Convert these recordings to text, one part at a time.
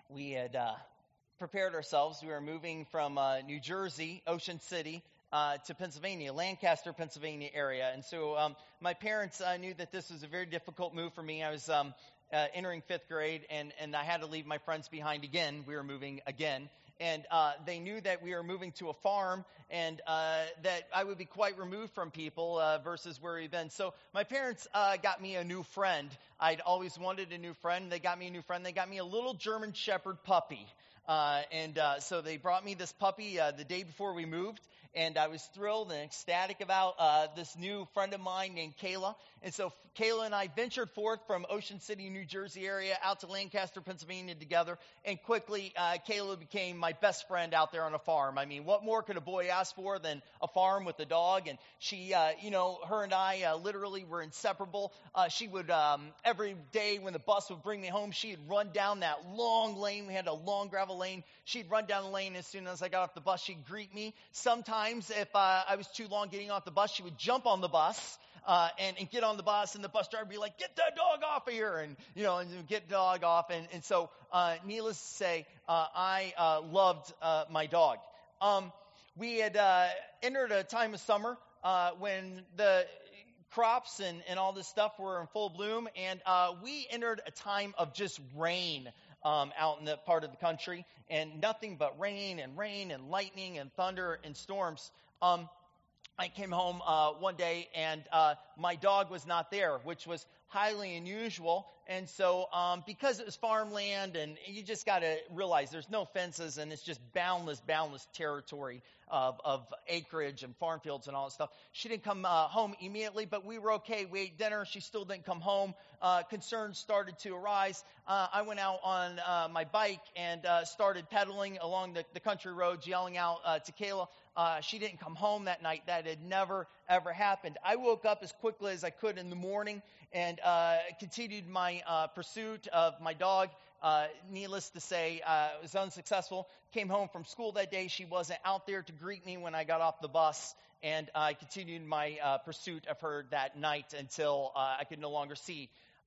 we had prepared ourselves. We were moving from New Jersey, Ocean City, to Pennsylvania, Lancaster, Pennsylvania area. And so my parents knew that this was a very difficult move for me. I was entering fifth grade, and I had to leave my friends behind again. We were moving again. And they knew that we were moving to a farm and that I would be quite removed from people versus where we've been. So my parents got me a new friend. I'd always wanted a new friend. They got me a new friend. They got me a little German Shepherd puppy. So they brought me this puppy the day before we moved. And I was thrilled and ecstatic about this new friend of mine named Kayla. And so Kayla and I ventured forth from Ocean City, New Jersey area out to Lancaster, Pennsylvania together. And quickly, Kayla became my best friend out there on a farm. I mean, what more could a boy ask for than a farm with a dog? And she, her and I literally were inseparable. She would, every day when the bus would bring me home, she'd run down that long lane. We had a long gravel lane. She'd run down the lane as soon as I got off the bus. She'd greet me. Sometimes if I was too long getting off the bus, she would jump on the bus and get on the bus, and the bus driver would be like, "Get that dog off of here," and get the dog off. And so, needless to say, I loved my dog. We had entered a time of summer when the crops and all this stuff were in full bloom, and we entered a time of just rain out in the part of the country, and nothing but rain and lightning and thunder and storms. I came home one day, and my dog was not there, which was highly unusual. And so because it was farmland, and you just got to realize there's no fences, and it's just boundless territory of acreage and farm fields and all that stuff. She didn't come home immediately, but we were okay. We ate dinner. She still didn't come home. Concerns started to arise. I went out on my bike and started pedaling along the country roads, yelling out to Kayla. She didn't come home that night. That had never, ever happened. I woke up as quickly as I could in the morning and continued my pursuit of my dog. Needless to say, I was unsuccessful. Came home from school that day. She wasn't out there to greet me when I got off the bus, and I continued my pursuit of her that night until I could no longer see.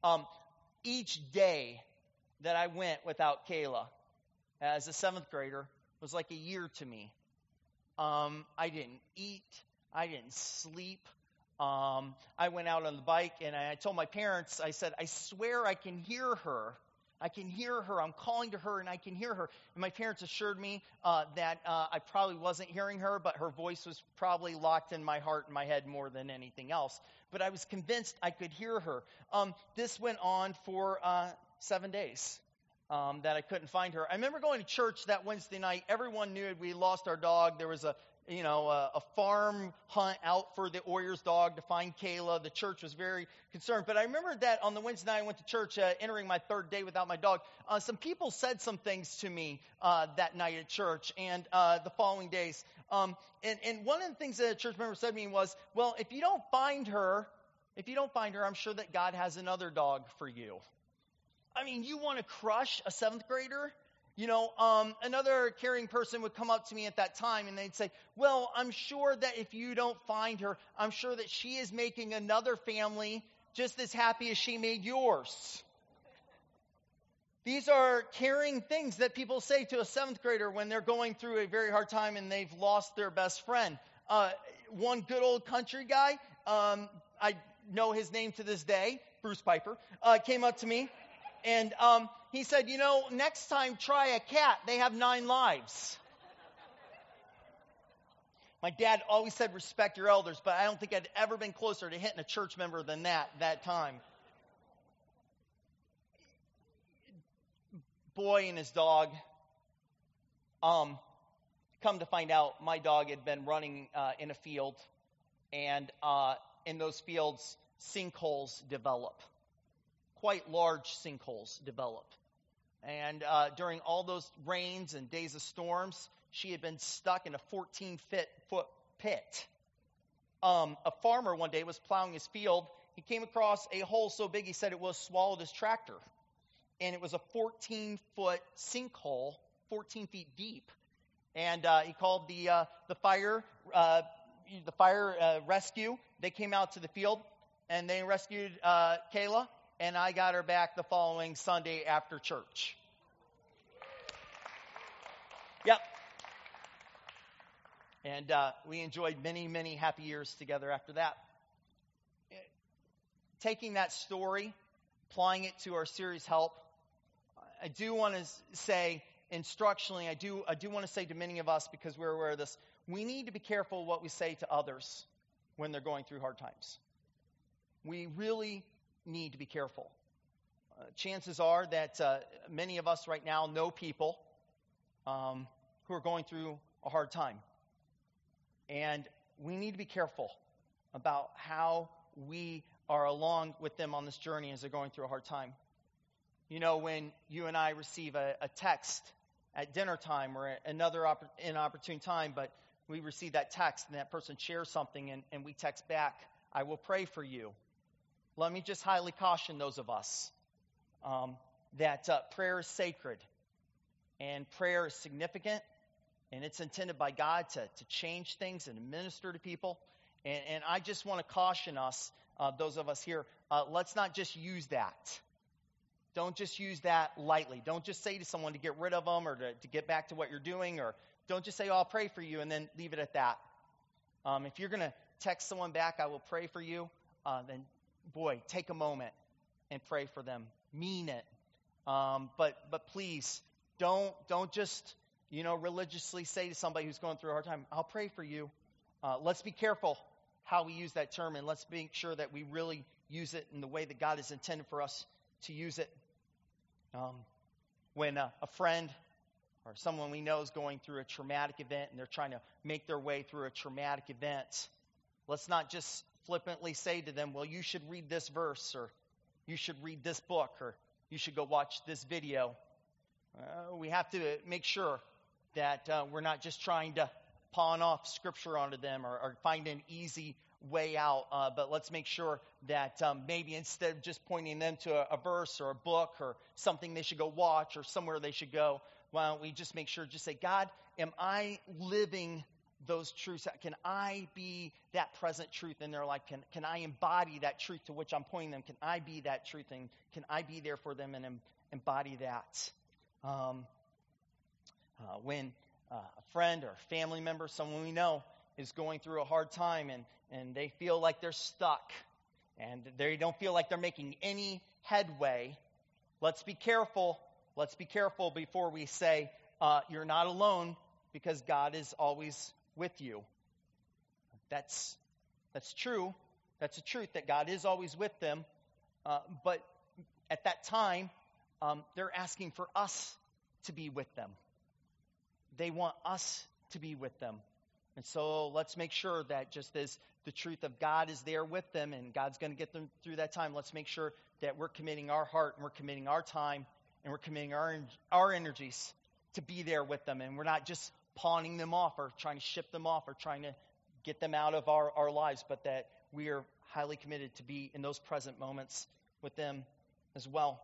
Each day that I went without Kayla as a seventh grader was like a year to me. I didn't eat. I didn't sleep. I went out on the bike, and I told my parents, I said, "I swear I can hear her. I can hear her. I'm calling to her, and I can hear her." And my parents assured me that I probably wasn't hearing her, but her voice was probably locked in my heart and my head more than anything else. But I was convinced I could hear her. This went on for 7 days. That I couldn't find her. I remember going to church that Wednesday night. Everyone knew we lost our dog. There was a farm hunt out for the Oyers dog to find Kayla. The church was very concerned. But I remember that on the Wednesday night I went to church, entering my third day without my dog. Some people said some things to me that night at church and the following days. And one of the things that a church member said to me was, "Well, if you don't find her, I'm sure that God has another dog for you." I mean, you want to crush a seventh grader? Another caring person would come up to me at that time and they'd say, "Well, I'm sure that if you don't find her, I'm sure that she is making another family just as happy as she made yours." These are caring things that people say to a seventh grader when they're going through a very hard time and they've lost their best friend. One good old country guy, I know his name to this day, Bruce Piper, came up to me. And he said, "Next time try a cat. They have 9 lives." My dad always said, "Respect your elders," but I don't think I'd ever been closer to hitting a church member than that time. Boy and his dog, come to find out, my dog had been running in a field, and in those fields, sinkholes develop. Quite large sinkholes develop. And during all those rains and days of storms, she had been stuck in a 14-foot pit. A farmer one day was plowing his field. He came across a hole so big he said it was swallowed his tractor. And it was a 14-foot sinkhole, 14 feet deep. And he called the fire rescue. They came out to the field, and they rescued Kayla. And I got her back the following Sunday after church. Yep. And we enjoyed many, many happy years together after that. Taking that story, applying it to our series Help, I do want to say instructionally, I do want to say to many of us, because we're aware of this, we need to be careful what we say to others when they're going through hard times. We really need to be careful. Chances are that many of us right now know people who are going through a hard time. And we need to be careful about how we are along with them on this journey as they're going through a hard time. You know, when you and I receive a text at dinner time or another inopportune time, but we receive that text and that person shares something and we text back, I will pray for you. Let me just highly caution those of us that prayer is sacred and prayer is significant. And it's intended by God to change things and minister to people. And I just want to caution us, those of us here, let's not just use that. Don't just use that lightly. Don't just say to someone to get rid of them or to get back to what you're doing. Or don't just say, oh, I'll pray for you, and then leave it at that. If you're going to text someone back, I will pray for you, then, boy, take a moment and pray for them. Mean it. But please, don't just religiously say to somebody who's going through a hard time, I'll pray for you. Let's be careful how we use that term, and let's make sure that we really use it in the way that God has intended for us to use it. When a friend or someone we know is going through a traumatic event and they're trying to make their way through a traumatic event, let's not just flippantly say to them, well, you should read this verse, or you should read this book, or you should go watch this video. We have to make sure that we're not just trying to pawn off Scripture onto them or find an easy way out, but let's make sure that maybe instead of just pointing them to a verse or a book or something they should go watch or somewhere they should go, why don't we just make sure, just say, God, am I living those truths? Can I be that present truth in their life? Can I embody that truth to which I'm pointing them? Can I be that truth, and can I be there for them and embody that? When a friend or a family member, someone we know, is going through a hard time and they feel like they're stuck and they don't feel like they're making any headway, let's be careful. Let's be careful before we say, you're not alone, because God is always with you. That's true. That's a truth, that God is always with them. But at that time, they're asking for us to be with them. They want us to be with them. And so let's make sure that just as the truth of God is there with them and God's going to get them through that time, let's make sure that we're committing our heart and we're committing our time and we're committing our energies to be there with them. And we're not just pawning them off or trying to ship them off or trying to get them out of our lives, but that we are highly committed to be in those present moments with them as well.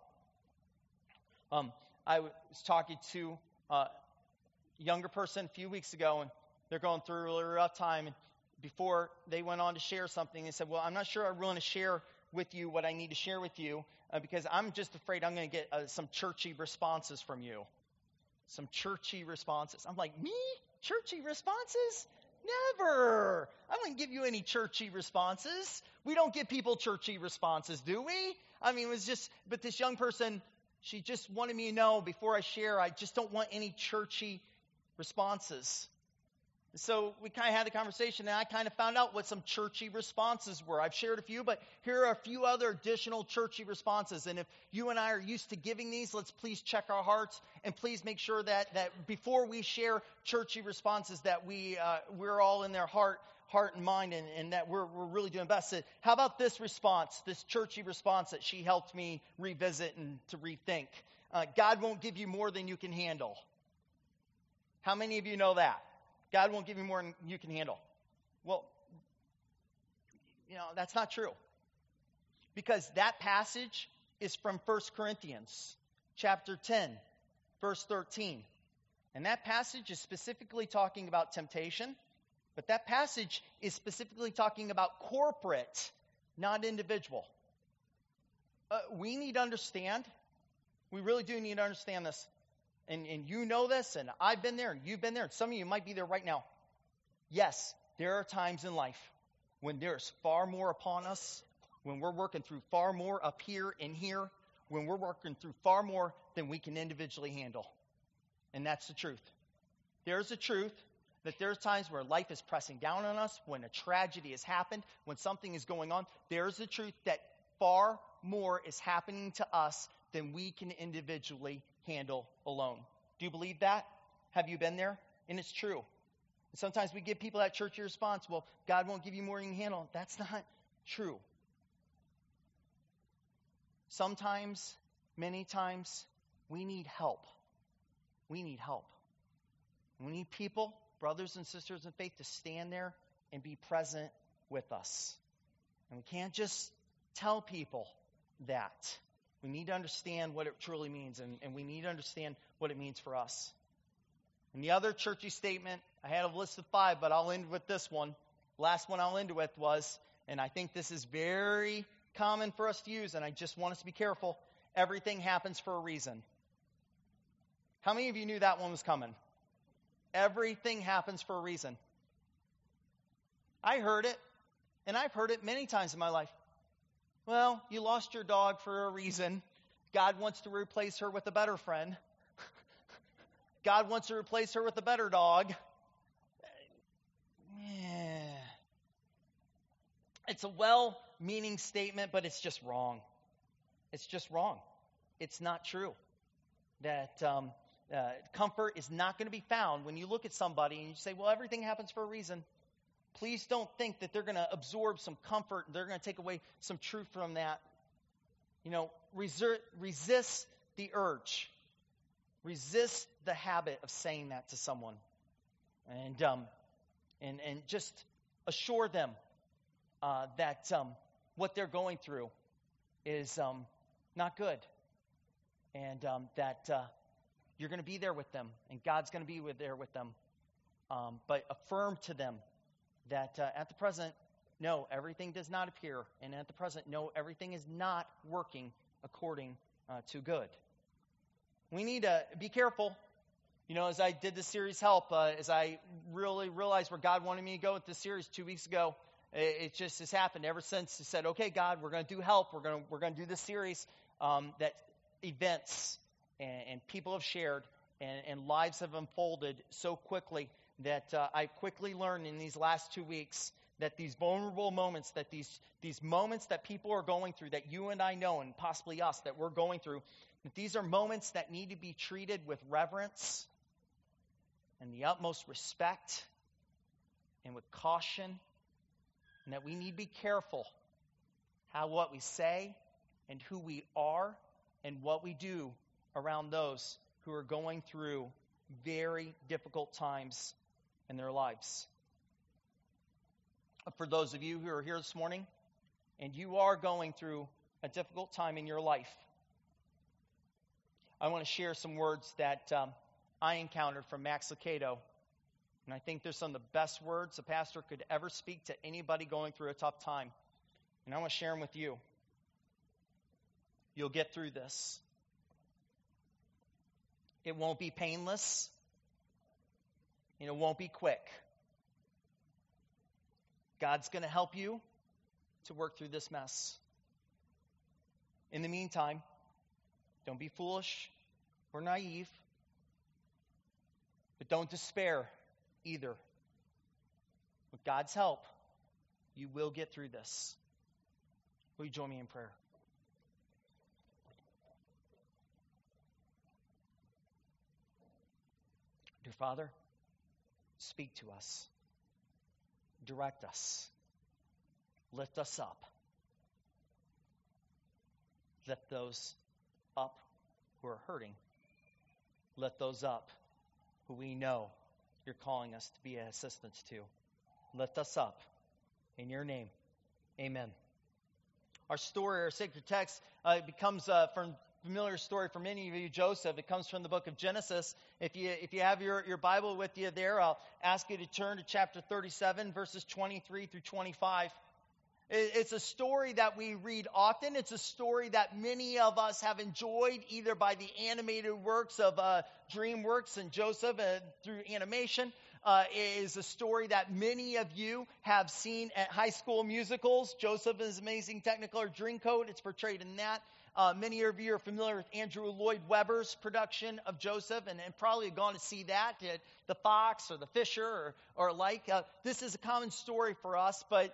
I was talking to a younger person a few weeks ago, and they're going through a really rough time. And before they went on to share something, they said, well, I'm not sure I want to share with you what I need to share with you because I'm just afraid I'm going to get some churchy responses from you. Some churchy responses. I'm like, me? Churchy responses? Never. I wouldn't give you any churchy responses. We don't give people churchy responses, do we? I mean, it was just, but this young person, she just wanted me to know before I share, I just don't want any churchy responses. So we kind of had a conversation, and I kind of found out what some churchy responses were. I've shared a few, but here are a few other additional churchy responses. And if you and I are used to giving these, let's please check our hearts, and please make sure that before we share churchy responses, that we're all in their heart and mind, and that we're really doing best. So how about this response, this churchy response that she helped me revisit and to rethink? God won't give you more than you can handle. How many of you know that? God won't give you more than you can handle. Well, that's not true. Because that passage is from 1 Corinthians chapter 10, verse 13. And that passage is specifically talking about temptation, but that passage is specifically talking about corporate, not individual. We need to understand, we really do need to understand this. and you know this, and I've been there, and you've been there, and some of you might be there right now. Yes, there are times in life when there's far more upon us, when we're working through far more up here and here, when we're working through far more than we can individually handle. And that's the truth. There's a truth that there's times where life is pressing down on us, when a tragedy has happened, when something is going on. There's the truth that far more is happening to us than we can individually handle alone. Do you believe that? Have you been there? And it's true. And sometimes we give people at church a response, well, God won't give you more than you can handle. That's not true. Sometimes, many times, we need help. We need help. We need people, brothers and sisters in faith, to stand there and be present with us. And we can't just tell people that. We need to understand what it truly means, and we need to understand what it means for us. And the other churchy statement, I had a list of 5, but I'll end with this one. Last one I'll end with was, and I think this is very common for us to use, and I just want us to be careful, everything happens for a reason. How many of you knew that one was coming? Everything happens for a reason. I heard it, and I've heard it many times in my life. Well, you lost your dog for a reason. God wants to replace her with a better friend. God wants to replace her with a better dog. It's a well-meaning statement, but it's just wrong. It's just wrong. It's not true. That comfort is not going to be found when you look at somebody and you say, well, everything happens for a reason. Please don't think that they're going to absorb some comfort and they're going to take away some truth from that. You know, resist the urge. Resist the habit of saying that to someone. And just assure them that what they're going through is not good. And that you're going to be there with them, and God's going to be there with them. But affirm to them that at the present, no, everything does not appear. And at the present, no, everything is not working according to good. We need to be careful. You know, as I did this series Help, as I really realized where God wanted me to go with this series 2 weeks ago, it just has happened ever since. He said, okay, God, we're going to do Help. We're going to do this series that events and people have shared and lives have unfolded so quickly that I quickly learned in these last 2 weeks that these vulnerable moments, that these moments that people are going through, that you and I know, and possibly us, that we're going through, that these are moments that need to be treated with reverence and the utmost respect and with caution, and that we need to be careful what we say and who we are and what we do around those who are going through very difficult times in their lives. For those of you who are here this morning and you are going through a difficult time in your life, I want to share some words that I encountered from Max Lucado. And I think they're some of the best words a pastor could ever speak to anybody going through a tough time. And I want to share them with you. You'll get through this. It won't be painless, and it won't be quick. God's going to help you to work through this mess. In the meantime, don't be foolish or naive, but don't despair either. With God's help, you will get through this. Will you join me in prayer? Dear Father, speak to us. Direct us. Lift us up. Lift those up who are hurting. Lift those up who we know you're calling us to be an assistance to. Lift us up. In your name, amen. Our story, our sacred text, becomes from familiar story for many of you, Joseph. It comes from the book of Genesis. If you have your Bible with you there, I'll ask you to turn to chapter 37, verses 23 through 25. It's a story that we read often. It's a story that many of us have enjoyed either by the animated works of DreamWorks and Joseph through animation. It is a story that many of you have seen at high school musicals. Joseph is Amazing Technicolor Dreamcoat. It's portrayed in that. Many of you are familiar with Andrew Lloyd Webber's production of Joseph and probably have gone to see that at the Fox or the Fisher or like. This is a common story for us, but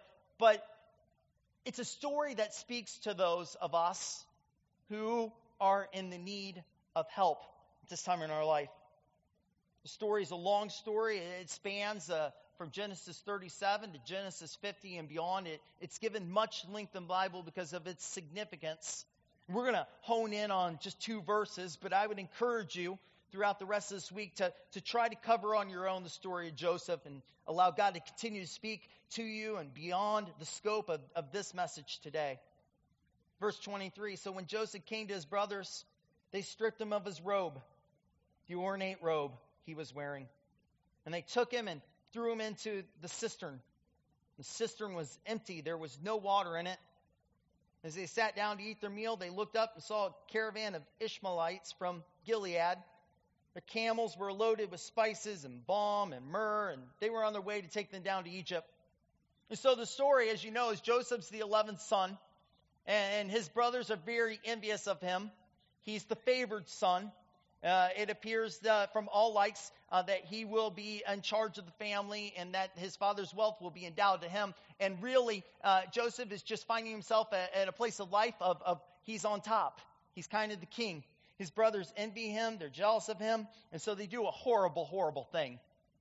it's a story that speaks to those of us who are in the need of help at this time in our life. The story is a long story. It spans from Genesis 37 to Genesis 50 and beyond. It's given much length in the Bible because of its significance. We're going to hone in on just 2 verses, but I would encourage you throughout the rest of this week to try to cover on your own the story of Joseph and allow God to continue to speak to you and beyond the scope of this message today. Verse 23, so when Joseph came to his brothers, they stripped him of his robe, the ornate robe he was wearing. And they took him and threw him into the cistern. The cistern was empty. There was no water in it. As they sat down to eat their meal, they looked up and saw a caravan of Ishmaelites from Gilead. Their camels were loaded with spices and balm and myrrh, and they were on their way to take them down to Egypt. And so the story, as you know, is Joseph's the 11th son, and his brothers are very envious of him. He's the favored son. It appears from all lights that he will be in charge of the family and that his father's wealth will be endowed to him. And really, Joseph is just finding himself at a place of life of he's on top. He's kind of the king. His brothers envy him. They're jealous of him. And so they do a horrible, horrible thing.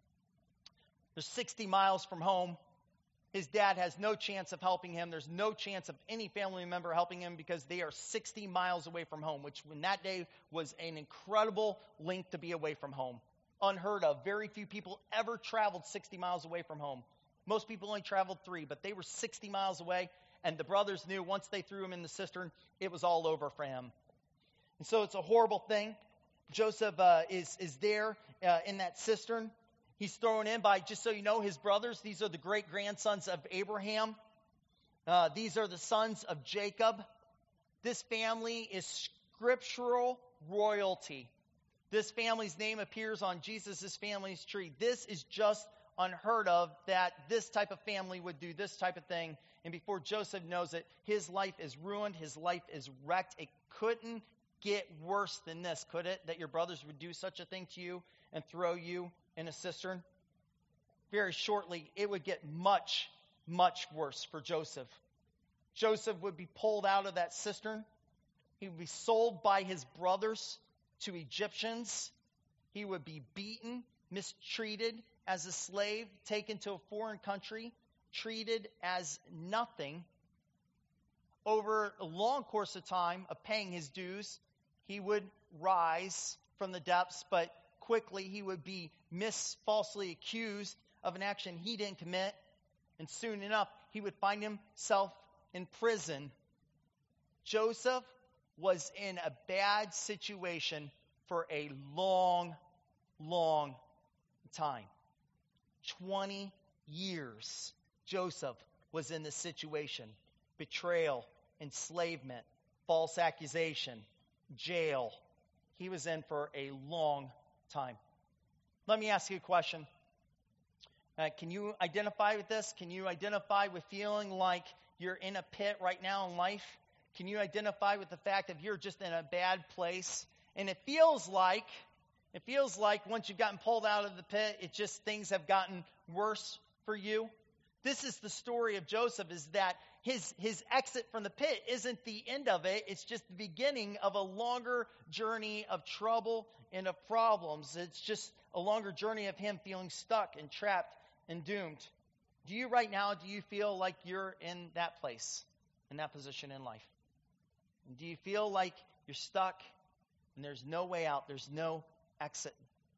They're 60 miles from home. His dad has no chance of helping him. There's no chance of any family member helping him because they are 60 miles away from home, which in that day was an incredible length to be away from home. Unheard of. Very few people ever traveled 60 miles away from home. Most people only traveled 3, but they were 60 miles away, and the brothers knew once they threw him in the cistern, it was all over for him. And so it's a horrible thing. Joseph is there in that cistern. He's thrown in by, just so you know, his brothers. These are the great-grandsons of Abraham. These are the sons of Jacob. This family is scriptural royalty. This family's name appears on Jesus' family's tree. This is just unheard of that this type of family would do this type of thing. And before Joseph knows it, his life is ruined. His life is wrecked. It couldn't get worse than this, could it? That your brothers would do such a thing to you and throw you in a cistern? Very shortly, it would get much, much worse for Joseph. Joseph would be pulled out of that cistern. He would be sold by his brothers to Egyptians. He would be beaten, mistreated as a slave, taken to a foreign country, treated as nothing. Over a long course of time of paying his dues, he would rise from the depths, but quickly he would be falsely accused of an action he didn't commit, and soon enough he would find himself in prison. Joseph was in a bad situation for a long, long time. 20 years Joseph was in this situation. Betrayal, enslavement, false accusation, jail. He was in for a long time. Let me ask you a question. Can you identify with this? Can you identify with feeling like you're in a pit right now in life? Can you identify with the fact that you're just in a bad place? And it feels like once you've gotten pulled out of the pit, it just things have gotten worse for you. This is the story of Joseph, is that his exit from the pit isn't the end of it. It's just the beginning of a longer journey of trouble and of problems. It's just a longer journey of him feeling stuck and trapped and doomed. Do you right now, do you feel like you're in that place, in that position in life? Do you feel like you're stuck and there's no way out, there's no exit?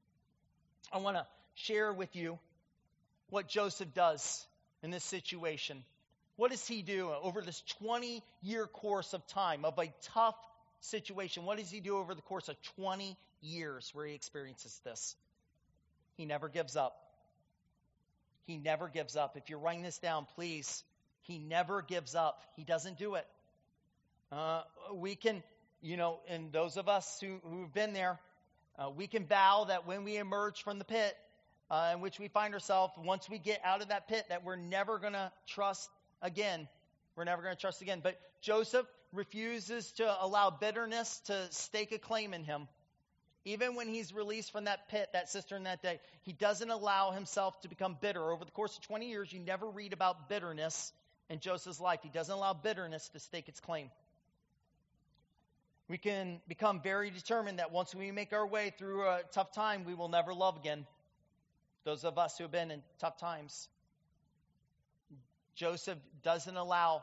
I want to share with you what Joseph does in this situation. What does he do over this 20-year course of time of a tough situation? What does he do over the course of 20 years where he experiences this? He never gives up. He never gives up. If you're writing this down, please He never gives up. He doesn't do it. We can, and those of us who've been there, we can vow that when we emerge from the pit in which we find ourselves, once we get out of that pit, that we're never going to trust again. We're never going to trust again. But Joseph refuses to allow bitterness to stake a claim in him. Even when he's released from that pit, that cistern that day, he doesn't allow himself to become bitter. Over the course of 20 years, you never read about bitterness in Joseph's life. He doesn't allow bitterness to stake its claim. We can become very determined that once we make our way through a tough time, we will never love again. Those of us who have been in tough times. Joseph doesn't allow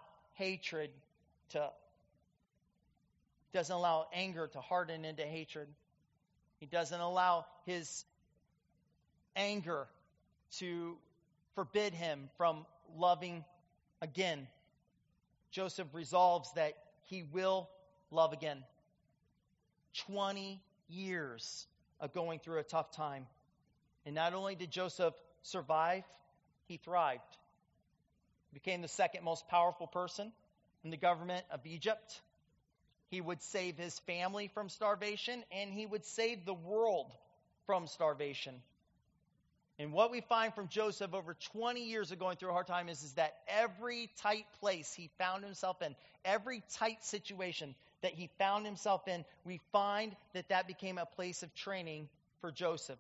anger to harden into hatred. He doesn't allow his anger to forbid him from loving again. Joseph resolves that he will love again. 20 years of going through a tough time. And not only did Joseph survive, he thrived. He became the second most powerful person in the government of Egypt. He would save his family from starvation, and he would save the world from starvation. And what we find from Joseph over 20 years of going through a hard time is that every tight place he found himself in, every tight situation that he found himself in, we find that became a place of training for Joseph.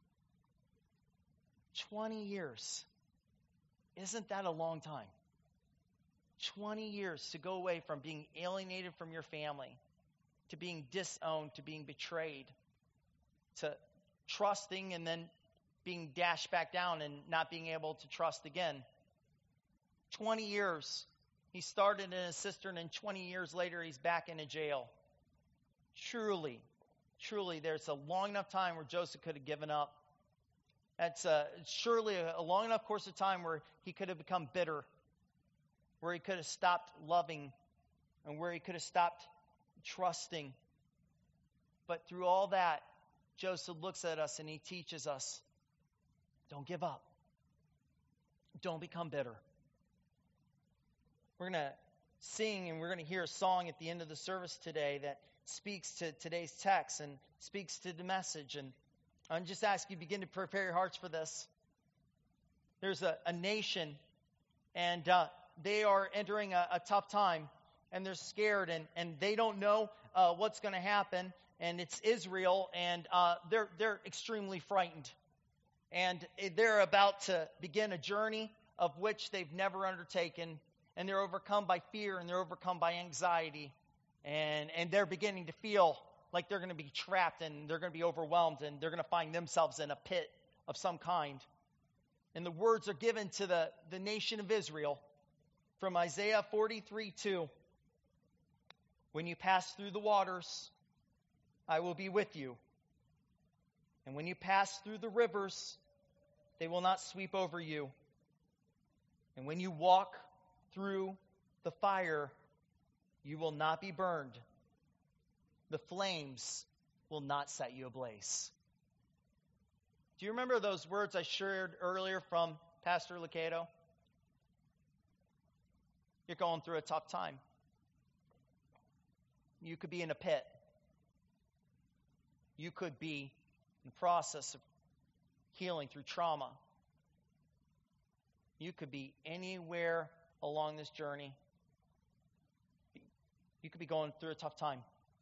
20 years. Isn't that a long time? 20 years to go away from being alienated from your family, to being disowned, to being betrayed, to trusting and then being dashed back down and not being able to trust again. 20 years. He started in a cistern, and 20 years later, he's back in a jail. Truly, there's a long enough time where Joseph could have given up. That's surely a long enough course of time where he could have become bitter, where he could have stopped loving, and where he could have stopped trusting. But through all that, Joseph looks at us and he teaches us, don't give up. Don't become bitter. We're going to sing and we're going to hear a song at the end of the service today that speaks to today's text and speaks to the message. And I'm just asking you, begin to prepare your hearts for this. There's a nation, and they are entering a tough time, and they're scared, and they don't know what's going to happen. And it's Israel, and they're extremely frightened. And they're about to begin a journey of which they've never undertaken, and they're overcome by fear, and they're overcome by anxiety, and they're beginning to feel like they're going to be trapped, and they're going to be overwhelmed, and they're going to find themselves in a pit of some kind. And the words are given to the nation of Israel from Isaiah 43:2. When you pass through the waters, I will be with you. And when you pass through the rivers, they will not sweep over you. And when you walk through the fire, you will not be burned. The flames will not set you ablaze. Do you remember those words I shared earlier from Pastor Lucato? You're going through a tough time. You could be in a pit. You could be in the process of healing through trauma. You could be anywhere along this journey. You could be going through a tough time.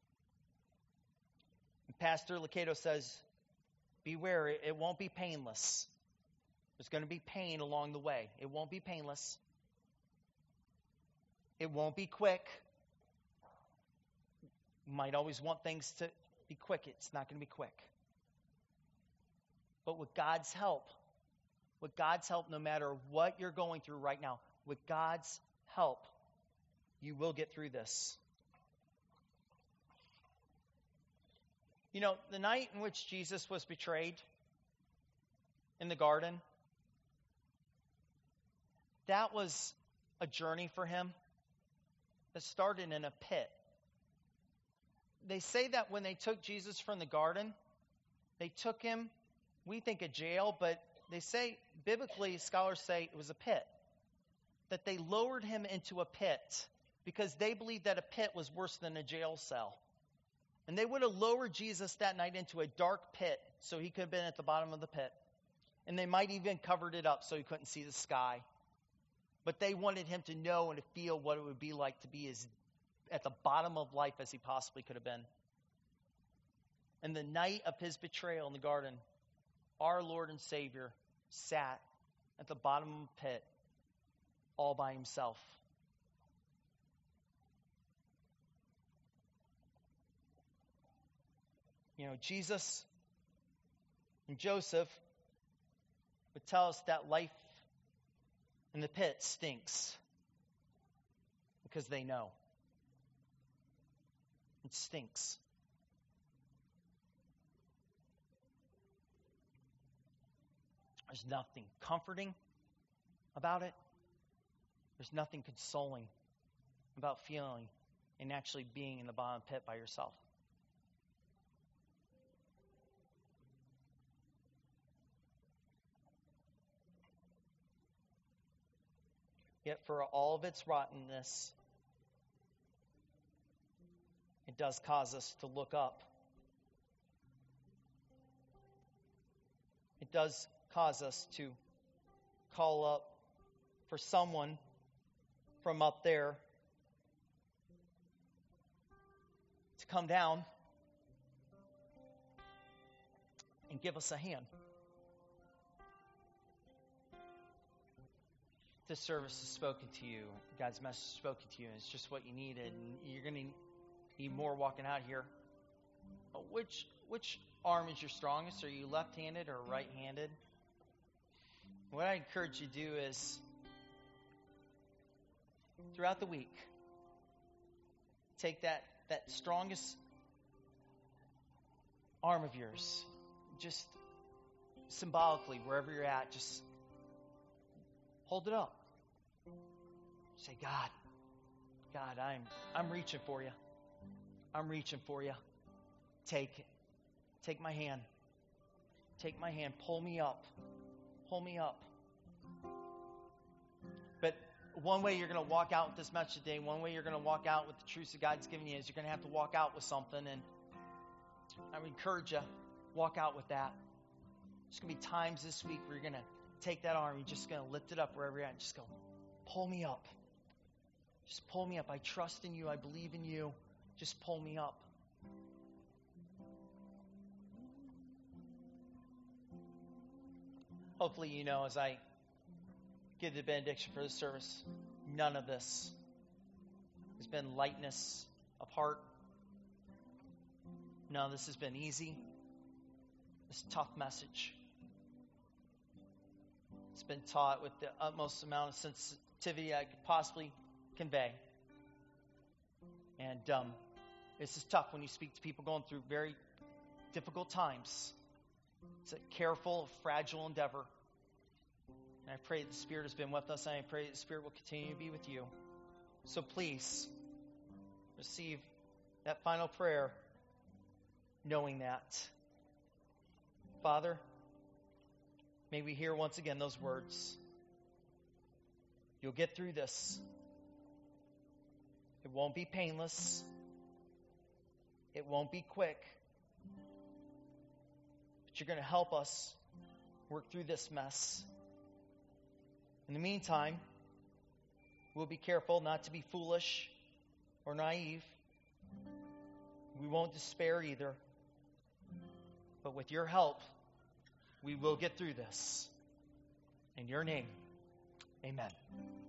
And Pastor Lucato says, beware, it won't be painless. There's going to be pain along the way. It won't be painless. It won't be quick. You might always want things to be quick. It's not going to be quick. But with God's help, no matter what you're going through right now, with God's help, you will get through this. You know, the night in which Jesus was betrayed in the garden, that was a journey for him that started in a pit. They say that when they took Jesus from the garden, they took him, we think a jail, but they say, biblically, scholars say it was a pit. that they lowered him into a pit because they believed that a pit was worse than a jail cell. And they would have lowered Jesus that night into a dark pit so he could have been at the bottom of the pit. And they might even covered it up so he couldn't see the sky. But they wanted him to know and to feel what it would be like to be as at the bottom of life as he possibly could have been. And the night of his betrayal in the garden, our Lord and Savior sat at the bottom of the pit all by himself. You know, Jesus and Joseph would tell us that life in the pit stinks because they know. It stinks. There's nothing comforting about it. There's nothing consoling about feeling and actually being in the bottom pit by yourself. Yet for all of its rottenness, it does cause us to look up. It does cause us to call up for someone from up there to come down and give us a hand. This service has spoken to you. God's message has spoken to you, and it's just what you needed. And you're going to need more walking out here. Which arm is your strongest? Are you left-handed or right-handed? What I encourage you to do is, throughout the week, take that strongest arm of yours, just symbolically, wherever you're at, just hold it up. Say, God, I'm reaching for you. I'm reaching for you. Take my hand. Take my hand. Pull me up. Pull me up. But one way you're going to walk out with this message today, one way you're going to walk out with the truths that God's given you is you're going to have to walk out with something. And I would encourage you, walk out with that. There's going to be times this week where you're going to take that arm, you're just going to lift it up wherever you're at and just go, pull me up. Just pull me up. I trust in you. I believe in you. Just pull me up. Hopefully, you know, as I give the benediction for this service, none of this has been lightness of heart. None of this has been easy. This tough message. It's been taught with the utmost amount of sensitivity I could possibly convey. And this is tough when you speak to people going through very difficult times. It's a careful, fragile endeavor. And I pray that the Spirit has been with us, and I pray that the Spirit will continue to be with you. So please, receive that final prayer knowing that. Father, may we hear once again those words. You'll get through this. It won't be painless. It won't be quick. But you're going to help us work through this mess. In the meantime, we'll be careful not to be foolish or naive. We won't despair either. But with your help, we will get through this. In your name, amen.